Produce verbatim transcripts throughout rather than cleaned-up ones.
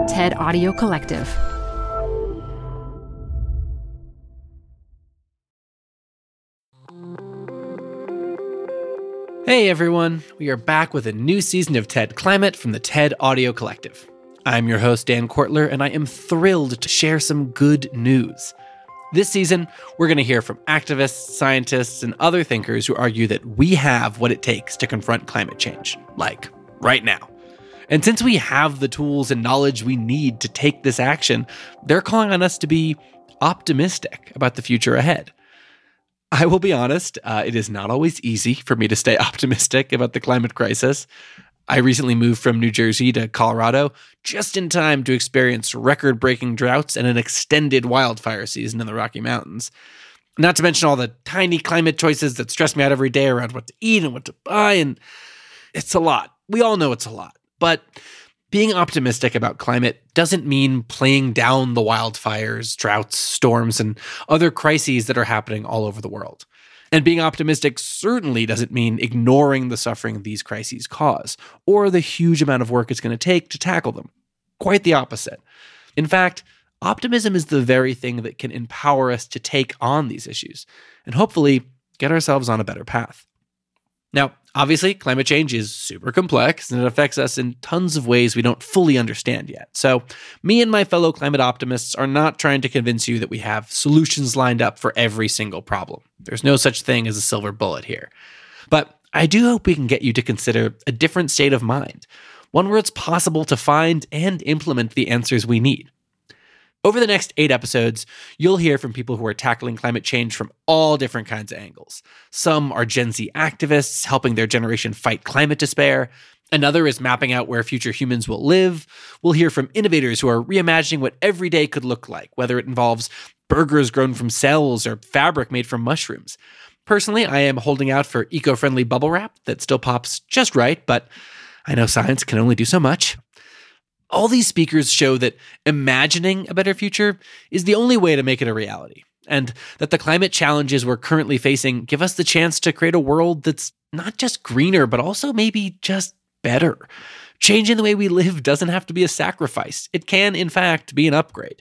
TED Audio Collective. Hey everyone, we are back with a new season of TED Climate from the TED Audio Collective. I'm your host, Dan Kortler, and I am thrilled to share some good news. This season, we're going to hear from activists, scientists, and other thinkers who argue that we have what it takes to confront climate change, like right now. And since we have the tools and knowledge we need to take this action, they're calling on us to be optimistic about the future ahead. I will be honest, uh, it is not always easy for me to stay optimistic about the climate crisis. I recently moved from New Jersey to Colorado just in time to experience record-breaking droughts and an extended wildfire season in the Rocky Mountains. Not to mention all the tiny climate choices that stress me out every day around what to eat and what to buy, and it's a lot. We all know it's a lot. But being optimistic about climate doesn't mean playing down the wildfires, droughts, storms, and other crises that are happening all over the world. And being optimistic certainly doesn't mean ignoring the suffering these crises cause, or the huge amount of work it's going to take to tackle them. Quite the opposite. In fact, optimism is the very thing that can empower us to take on these issues, and hopefully get ourselves on a better path. Now, obviously, climate change is super complex, and it affects us in tons of ways we don't fully understand yet. So, me and my fellow climate optimists are not trying to convince you that we have solutions lined up for every single problem. There's no such thing as a silver bullet here. But I do hope we can get you to consider a different state of mind, one where it's possible to find and implement the answers we need. Over the next eight episodes, you'll hear from people who are tackling climate change from all different kinds of angles. Some are Gen Z activists helping their generation fight climate despair. Another is mapping out where future humans will live. We'll hear from innovators who are reimagining what every day could look like, whether it involves burgers grown from cells or fabric made from mushrooms. Personally, I am holding out for eco-friendly bubble wrap that still pops just right, but I know science can only do so much. All these speakers show that imagining a better future is the only way to make it a reality, and that the climate challenges we're currently facing give us the chance to create a world that's not just greener, but also maybe just better. Changing the way we live doesn't have to be a sacrifice. It can, in fact, be an upgrade.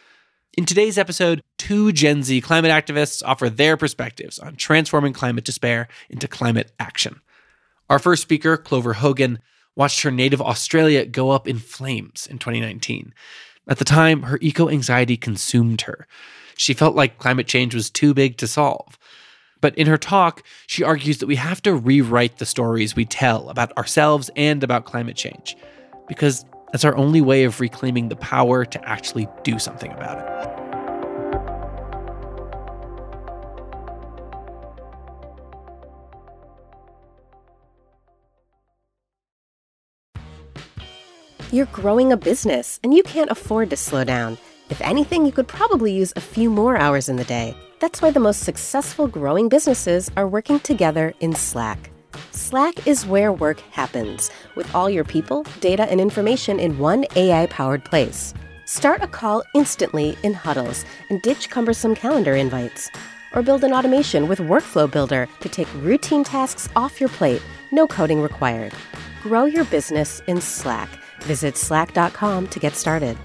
In today's episode, two Gen Z climate activists offer their perspectives on transforming climate despair into climate action. Our first speaker, Clover Hogan, watched her native Australia go up in flames in twenty nineteen. At the time, her eco-anxiety consumed her. She felt like climate change was too big to solve. But in her talk, she argues that we have to rewrite the stories we tell about ourselves and about climate change, because that's our only way of reclaiming the power to actually do something about it. You're growing a business, and you can't afford to slow down. If anything, you could probably use a few more hours in the day. That's why the most successful growing businesses are working together in Slack. Slack is where work happens, with all your people, data, and information in one A I-powered place. Start a call instantly in huddles and ditch cumbersome calendar invites. Or build an automation with Workflow Builder to take routine tasks off your plate, no coding required. Grow your business in Slack. Visit slack dot com to get started.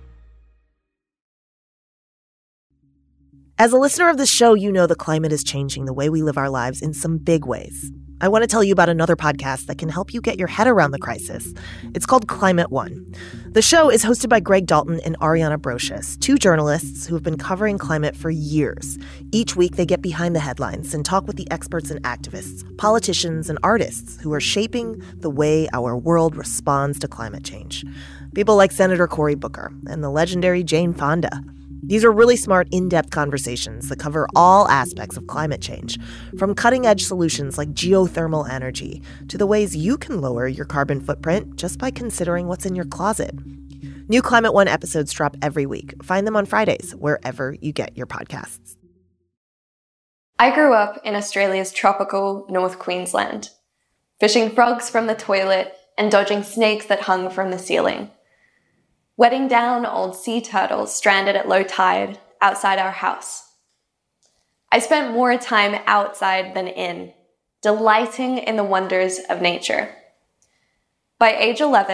As a listener of the show, you know the climate is changing the way we live our lives in some big ways. I want to tell you about another podcast that can help you get your head around the crisis. It's called Climate One. The show is hosted by Greg Dalton and Ariana Brocious, two journalists who have been covering climate for years. Each week, they get behind the headlines and talk with the experts and activists, politicians and artists who are shaping the way our world responds to climate change. People like Senator Cory Booker and the legendary Jane Fonda. These are really smart, in-depth conversations that cover all aspects of climate change, from cutting-edge solutions like geothermal energy to the ways you can lower your carbon footprint just by considering what's in your closet. New Climate One episodes drop every week. Find them on Fridays, wherever you get your podcasts. I grew up in Australia's tropical North Queensland, fishing frogs from the toilet and dodging snakes that hung from the ceiling. Wetting down old sea turtles stranded at low tide outside our house. I spent more time outside than in, delighting in the wonders of nature. By age eleven,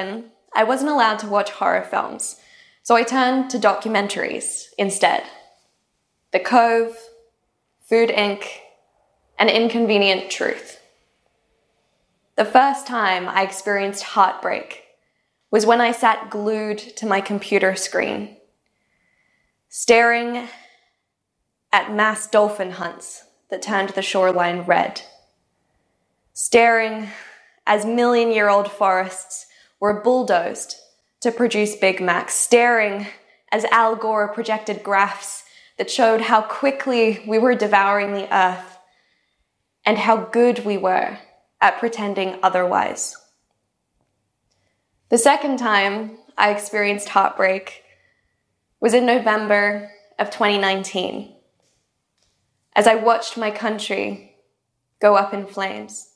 I wasn't allowed to watch horror films, so I turned to documentaries instead. The Cove, Food Incorporated, and Inconvenient Truth. The first time I experienced heartbreak was when I sat glued to my computer screen, staring at mass dolphin hunts that turned the shoreline red, staring as million-year-old forests were bulldozed to produce Big Macs, staring as Al Gore projected graphs that showed how quickly we were devouring the earth and how good we were at pretending otherwise. The second time I experienced heartbreak was in November of twenty nineteen, as I watched my country go up in flames.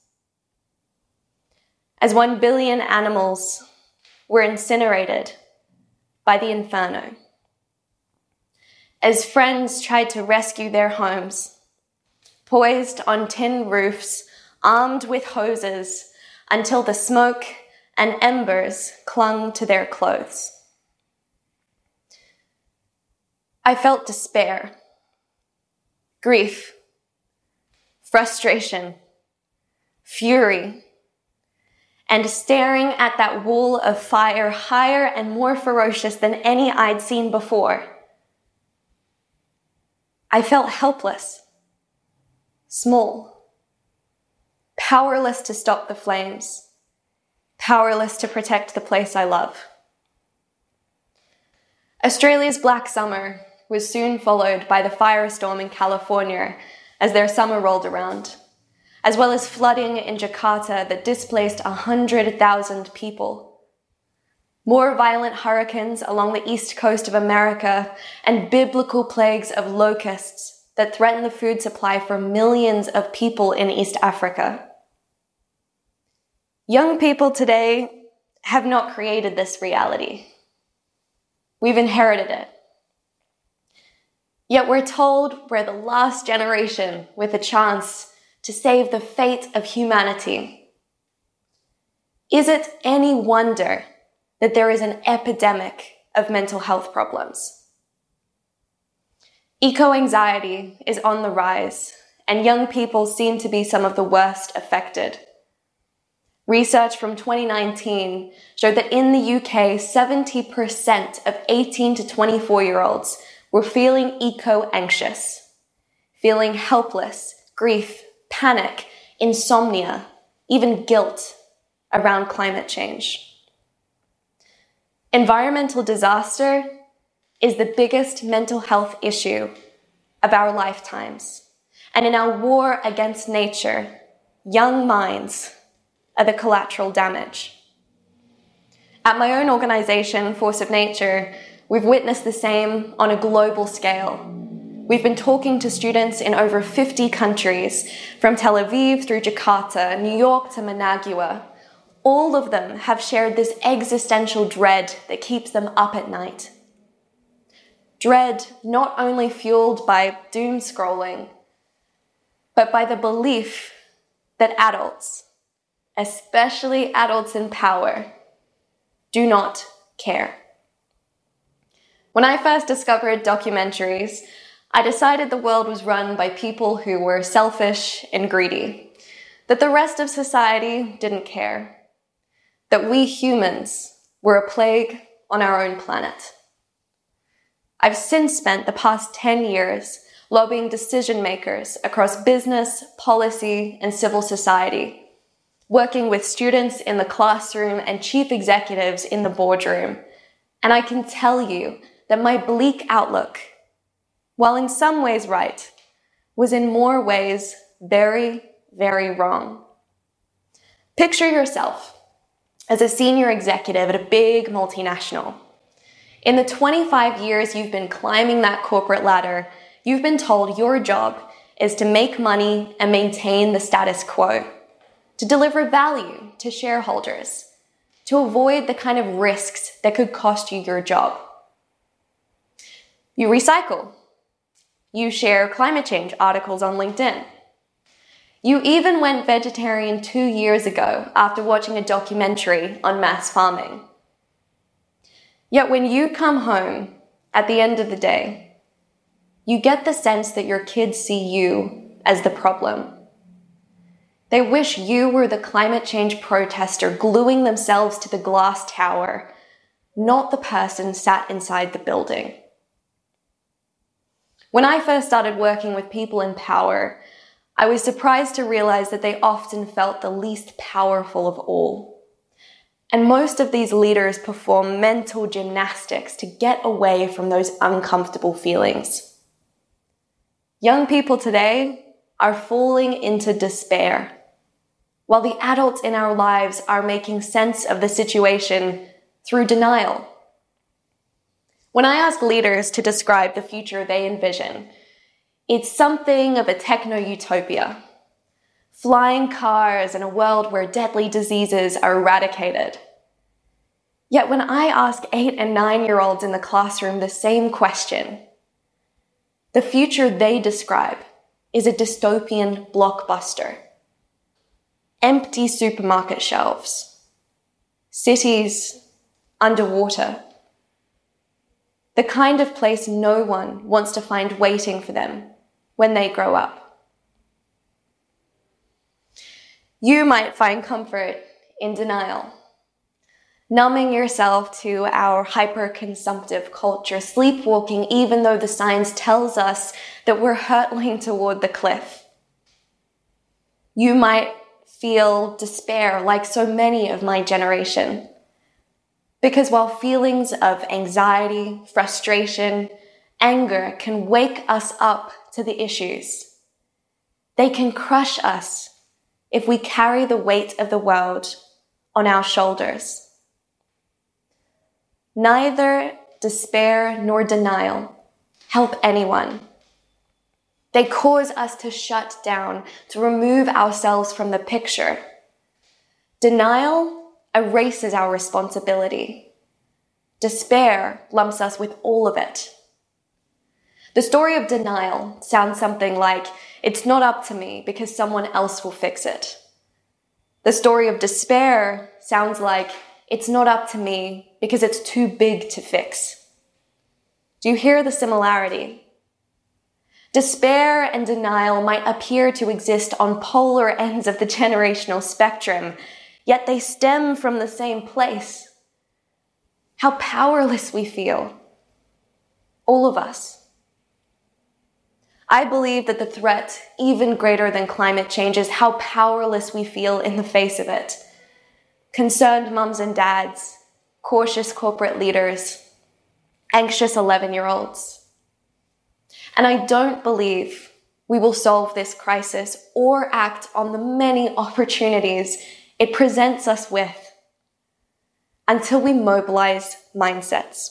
As one billion animals were incinerated by the inferno. As friends tried to rescue their homes, poised on tin roofs, armed with hoses, until the smoke and embers clung to their clothes. I felt despair, grief, frustration, fury, and staring at that wall of fire higher and more ferocious than any I'd seen before, I felt helpless, small, powerless to stop the flames, powerless to protect the place I love. Australia's Black Summer was soon followed by the firestorm in California as their summer rolled around, as well as flooding in Jakarta that displaced one hundred thousand people. More violent hurricanes along the east coast of America, and biblical plagues of locusts that threaten the food supply for millions of people in East Africa. Young people today have not created this reality. We've inherited it. Yet we're told we're the last generation with a chance to save the fate of humanity. Is it any wonder that there is an epidemic of mental health problems? Eco-anxiety is on the rise, and young people seem to be some of the worst affected. Research from twenty nineteen showed that in the U K, seventy percent of eighteen to twenty-four-year-olds were feeling eco-anxious, feeling helpless, grief, panic, insomnia, even guilt around climate change. Environmental disaster is the biggest mental health issue of our lifetimes. And in our war against nature, young minds are the collateral damage. At my own organization, Force of Nature, we've witnessed the same on a global scale. We've been talking to students in over fifty countries, from Tel Aviv through Jakarta, New York to Managua. All of them have shared this existential dread that keeps them up at night. Dread not only fueled by doom scrolling, but by the belief that adults, especially adults in power, do not care. When I first discovered documentaries, I decided the world was run by people who were selfish and greedy, that the rest of society didn't care, that we humans were a plague on our own planet. I've since spent the past ten years lobbying decision makers across business, policy, and civil society, working with students in the classroom and chief executives in the boardroom. And I can tell you that my bleak outlook, while in some ways right, was in more ways very, very wrong. Picture yourself as a senior executive at a big multinational. In the twenty-five years you've been climbing that corporate ladder, you've been told your job is to make money and maintain the status quo, to deliver value to shareholders, to avoid the kind of risks that could cost you your job. You recycle. You share climate change articles on LinkedIn. You even went vegetarian two years ago after watching a documentary on mass farming. Yet when you come home at the end of the day, you get the sense that your kids see you as the problem. They wish you were the climate change protester gluing themselves to the glass tower, not the person sat inside the building. When I first started working with people in power, I was surprised to realize that they often felt the least powerful of all. And most of these leaders perform mental gymnastics to get away from those uncomfortable feelings. Young people today are falling into despair, while the adults in our lives are making sense of the situation through denial. When I ask leaders to describe the future they envision, it's something of a techno-utopia. Flying cars and a world where deadly diseases are eradicated. Yet when I ask eight and nine-year-olds in the classroom the same question, the future they describe is a dystopian blockbuster. Empty supermarket shelves. Cities underwater. The kind of place no one wants to find waiting for them when they grow up. You might find comfort in denial, numbing yourself to our hyper-consumptive culture, sleepwalking even though the science tells us that we're hurtling toward the cliff. You might feel despair like so many of my generation, because while feelings of anxiety, frustration, anger can wake us up to the issues, they can crush us if we carry the weight of the world on our shoulders. Neither despair nor denial help anyone. They cause us to shut down, to remove ourselves from the picture. Denial erases our responsibility. Despair lumps us with all of it. The story of denial sounds something like, it's not up to me because someone else will fix it. The story of despair sounds like, it's not up to me because it's too big to fix. Do you hear the similarity? Despair and denial might appear to exist on polar ends of the generational spectrum, yet they stem from the same place. How powerless we feel. All of us. I believe that the threat, even greater than climate change, is how powerless we feel in the face of it. Concerned mums and dads, cautious corporate leaders, anxious eleven-year-olds. And I don't believe we will solve this crisis or act on the many opportunities it presents us with until we mobilize mindsets.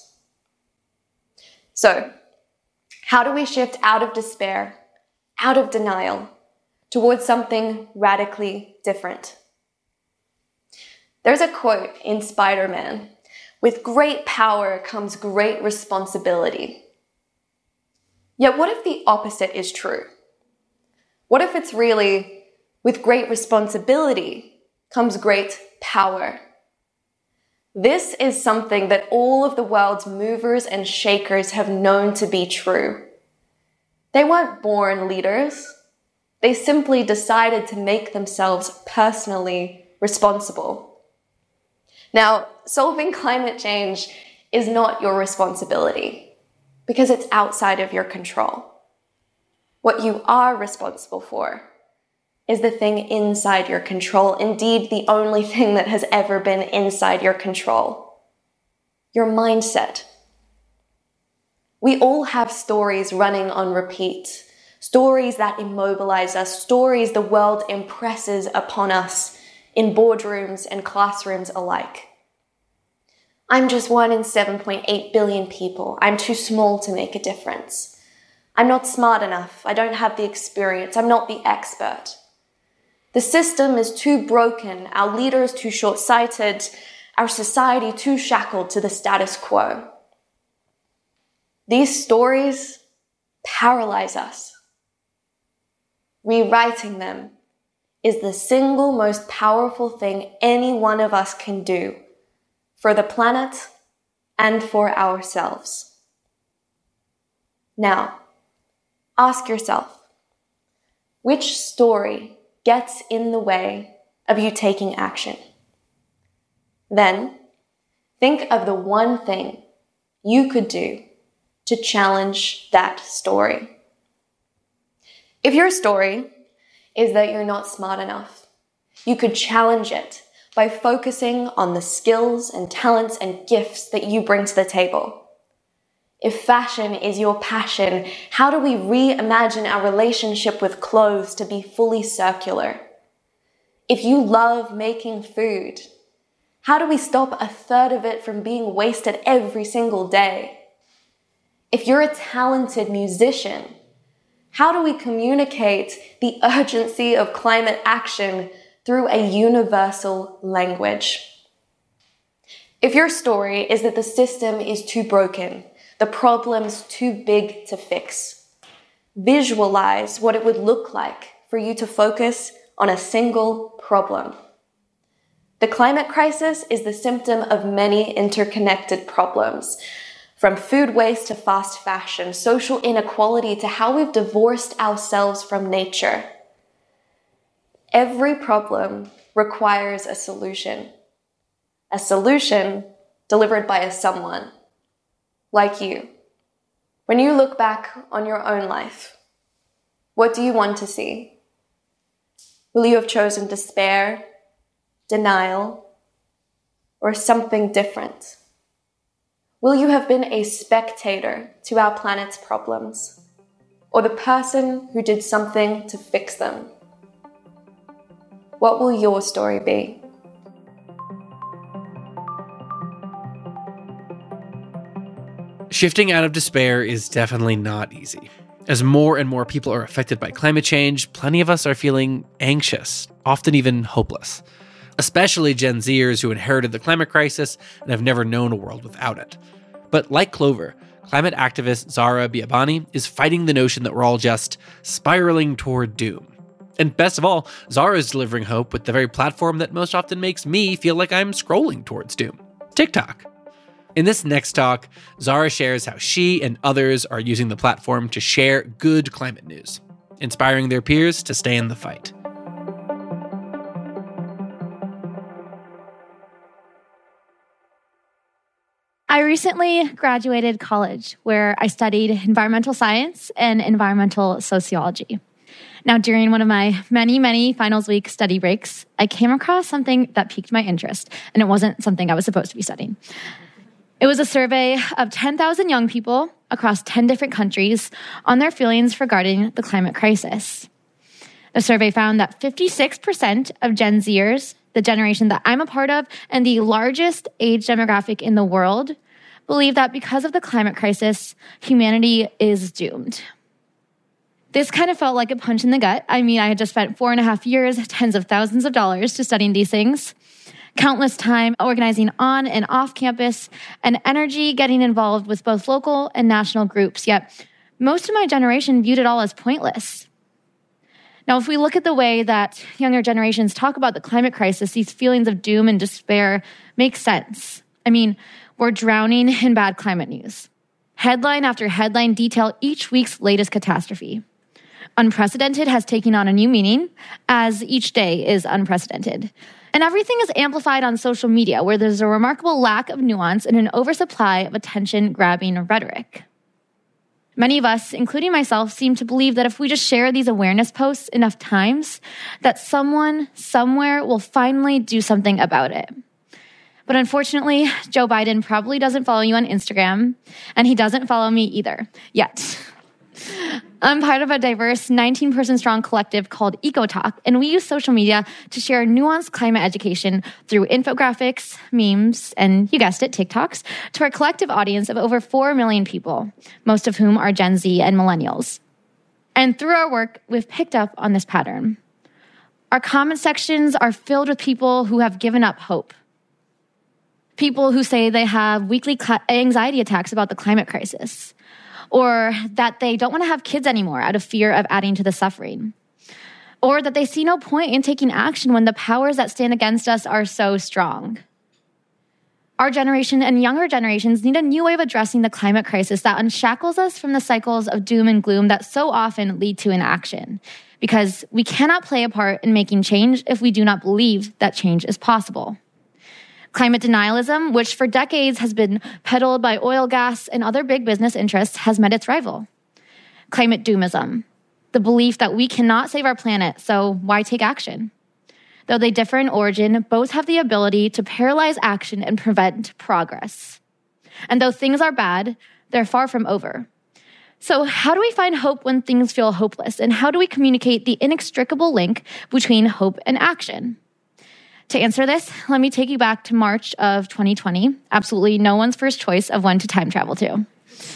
So, how do we shift out of despair, out of denial, towards something radically different? There's a quote in Spider-Man, "With great power comes great responsibility." Yet what if the opposite is true? What if it's really, with great responsibility comes great power? This is something that all of the world's movers and shakers have known to be true. They weren't born leaders. They simply decided to make themselves personally responsible. Now, solving climate change is not your responsibility because it's outside of your control. What you are responsible for is the thing inside your control, indeed the only thing that has ever been inside your control. Your mindset. We all have stories running on repeat, stories that immobilize us, stories the world impresses upon us in boardrooms and classrooms alike. I'm just one in seven point eight billion people. I'm too small to make a difference. I'm not smart enough. I don't have the experience. I'm not the expert. The system is too broken, our leaders too short-sighted, our society too shackled to the status quo. These stories paralyze us. Rewriting them is the single most powerful thing any one of us can do for the planet and for ourselves. Now, ask yourself, which story gets in the way of you taking action? Then, think of the one thing you could do to challenge that story. If your story is that you're not smart enough, you could challenge it by focusing on the skills and talents and gifts that you bring to the table. If fashion is your passion, how do we reimagine our relationship with clothes to be fully circular? If you love making food, how do we stop a third of it from being wasted every single day? If you're a talented musician, how do we communicate the urgency of climate action through a universal language? If your story is that the system is too broken, the problem's too big to fix, visualize what it would look like for you to focus on a single problem. The climate crisis is the symptom of many interconnected problems, from food waste to fast fashion, social inequality to how we've divorced ourselves from nature. Every problem requires a solution. A solution delivered by a someone, like you. When you look back on your own life, what do you want to see? Will you have chosen despair, denial, or something different? Will you have been a spectator to our planet's problems, or the person who did something to fix them? What will your story be? Shifting out of despair is definitely not easy. As more and more people are affected by climate change, plenty of us are feeling anxious, often even hopeless. Especially Gen Zers who inherited the climate crisis and have never known a world without it. But like Clover, climate activist Zara Biabani is fighting the notion that we're all just spiraling toward doom. And best of all, Zara is delivering hope with the very platform that most often makes me feel like I'm scrolling towards doom: TikTok. In this next talk, Zara shares how she and others are using the platform to share good climate news, inspiring their peers to stay in the fight. I recently graduated college, where I studied environmental science and environmental sociology. Now, during one of my many, many finals week study breaks, I came across something that piqued my interest, and it wasn't something I was supposed to be studying. It was a survey of ten thousand young people across ten different countries on their feelings regarding the climate crisis. The survey found that fifty-six percent of Gen Zers, the generation that I'm a part of, and the largest age demographic in the world, believe that because of the climate crisis, humanity is doomed. This kind of felt like a punch in the gut. I mean, I had just spent four and a half years, tens of thousands of dollars to studying these things, countless time organizing on and off campus, and energy getting involved with both local and national groups. Yet most of my generation viewed it all as pointless. Now, if we look at the way that younger generations talk about the climate crisis, these feelings of doom and despair make sense. I mean, we're drowning in bad climate news. Headline after headline detail each week's latest catastrophe. Unprecedented has taken on a new meaning, as each day is unprecedented. And everything is amplified on social media, where there's a remarkable lack of nuance and an oversupply of attention-grabbing rhetoric. Many of us, including myself, seem to believe that if we just share these awareness posts enough times, that someone, somewhere will finally do something about it. But unfortunately, Joe Biden probably doesn't follow you on Instagram, and he doesn't follow me either, yet. I'm part of a diverse nineteen-person strong collective called EcoTalk, and we use social media to share nuanced climate education through infographics, memes, and, you guessed it, TikToks, to our collective audience of over four million people, most of whom are Gen Z and millennials. And through our work, we've picked up on this pattern. Our comment sections are filled with people who have given up hope. People who say they have weekly anxiety attacks about the climate crisis, or that they don't want to have kids anymore out of fear of adding to the suffering, or that they see no point in taking action when the powers that stand against us are so strong. Our generation and younger generations need a new way of addressing the climate crisis that unshackles us from the cycles of doom and gloom that so often lead to inaction. Because we cannot play a part in making change if we do not believe that change is possible. Climate denialism, which for decades has been peddled by oil, gas, and other big business interests, has met its rival. Climate doomism, the belief that we cannot save our planet, so why take action? Though they differ in origin, both have the ability to paralyze action and prevent progress. And though things are bad, they're far from over. So how do we find hope when things feel hopeless? And how do we communicate the inextricable link between hope and action? To answer this, let me take you back to March of twenty twenty, absolutely no one's first choice of when to time travel to.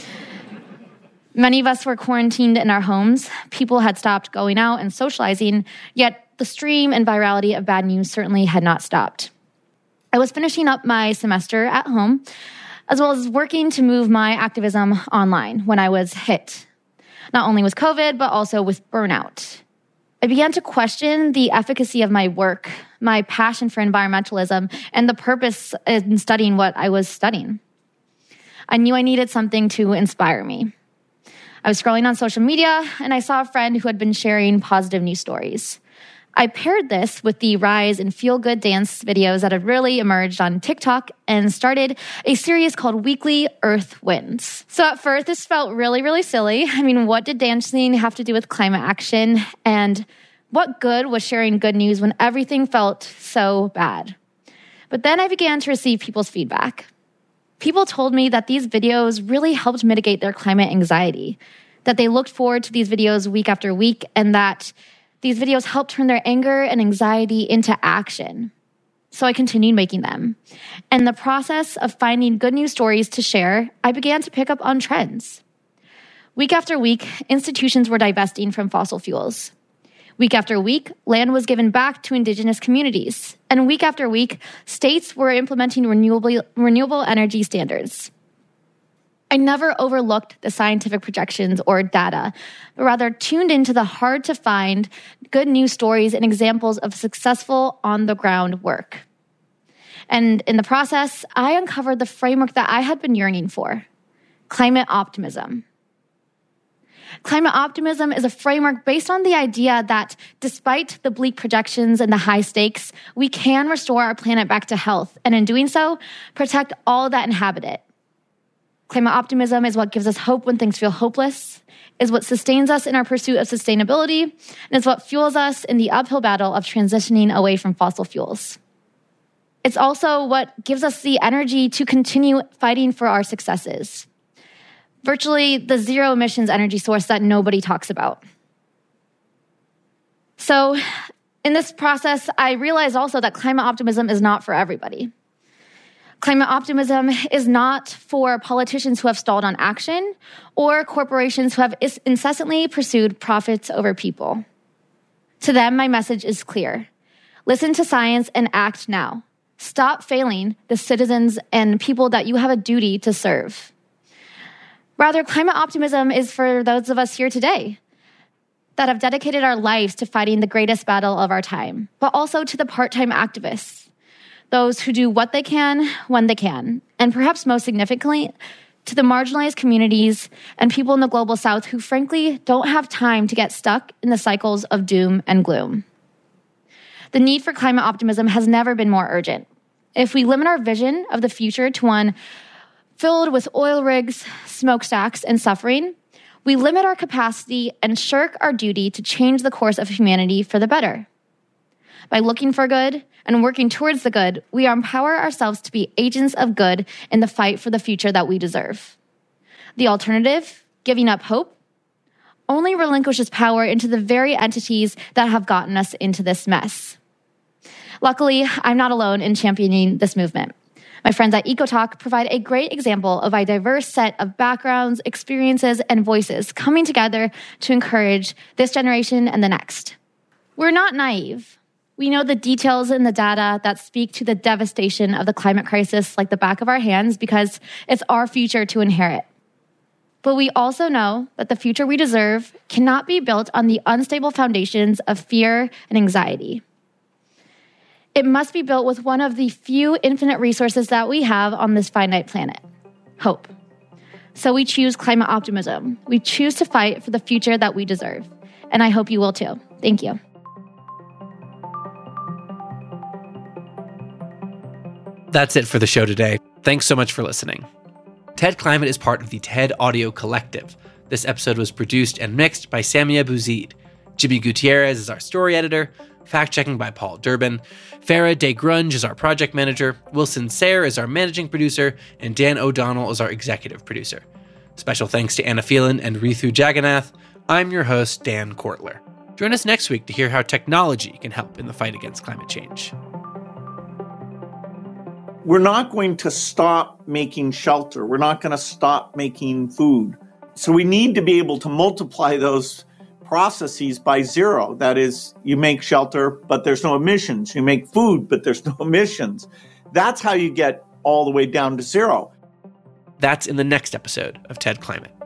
Many of us were quarantined in our homes. People had stopped going out and socializing, yet the stream and virality of bad news certainly had not stopped. I was finishing up my semester at home, as well as working to move my activism online when I was hit, not only with COVID, but also with burnout. I began to question the efficacy of my work, my passion for environmentalism, and the purpose in studying what I was studying. I knew I needed something to inspire me. I was scrolling on social media, and I saw a friend who had been sharing positive news stories. I paired this with the rise in feel-good dance videos that had really emerged on TikTok and started a series called Weekly Earth Wins. So at first, this felt really, really silly. I mean, what did dancing have to do with climate action? And what good was sharing good news when everything felt so bad? But then I began to receive people's feedback. People told me that these videos really helped mitigate their climate anxiety, that they looked forward to these videos week after week, and that these videos helped turn their anger and anxiety into action. So I continued making them. And in the process of finding good news stories to share, I began to pick up on trends. Week after week, institutions were divesting from fossil fuels. Week after week, land was given back to indigenous communities. And week after week, states were implementing renewable, renewable energy standards. I never overlooked the scientific projections or data, but rather tuned into the hard-to-find good news stories and examples of successful on-the-ground work. And in the process, I uncovered the framework that I had been yearning for: climate optimism. Climate optimism is a framework based on the idea that despite the bleak projections and the high stakes, we can restore our planet back to health, and in doing so, protect all that inhabit it. Climate optimism is what gives us hope when things feel hopeless, is what sustains us in our pursuit of sustainability, and is what fuels us in the uphill battle of transitioning away from fossil fuels. It's also what gives us the energy to continue fighting for our successes. Virtually the zero emissions energy source that nobody talks about. So in this process, I realized also that climate optimism is not for everybody. Climate optimism is not for politicians who have stalled on action or corporations who have incessantly pursued profits over people. To them, my message is clear. Listen to science and act now. Stop failing the citizens and people that you have a duty to serve. Rather, climate optimism is for those of us here today that have dedicated our lives to fighting the greatest battle of our time, but also to the part-time activists, those who do what they can when they can, and perhaps most significantly, to the marginalized communities and people in the global south who frankly don't have time to get stuck in the cycles of doom and gloom. The need for climate optimism has never been more urgent. If we limit our vision of the future to one filled with oil rigs, smokestacks, and suffering, we limit our capacity and shirk our duty to change the course of humanity for the better. By looking for good and working towards the good, we empower ourselves to be agents of good in the fight for the future that we deserve. The alternative, giving up hope, only relinquishes power into the very entities that have gotten us into this mess. Luckily, I'm not alone in championing this movement. My friends at EcoTalk provide a great example of a diverse set of backgrounds, experiences, and voices coming together to encourage this generation and the next. We're not naive. We know the details in the data that speak to the devastation of the climate crisis like the back of our hands because it's our future to inherit. But we also know that the future we deserve cannot be built on the unstable foundations of fear and anxiety. It must be built with one of the few infinite resources that we have on this finite planet, hope. So we choose climate optimism. We choose to fight for the future that we deserve. And I hope you will too. Thank you. That's it for the show today. Thanks so much for listening. TED Climate is part of the TED Audio Collective. This episode was produced and mixed by Samia Bouzid. Jimmy Gutierrez is our story editor, fact-checking by Paul Durbin. Farah DeGrunge is our project manager, Wilson Sayre is our managing producer, and Dan O'Donnell is our executive producer. Special thanks to Anna Phelan and Ritu Jagannath. I'm your host, Dan Kortler. Join us next week to hear how technology can help in the fight against climate change. We're not going to stop making shelter. We're not going to stop making food. So we need to be able to multiply those processes by zero. That is, you make shelter, but there's no emissions. You make food, but there's no emissions. That's how you get all the way down to zero. That's in the next episode of TED Climate.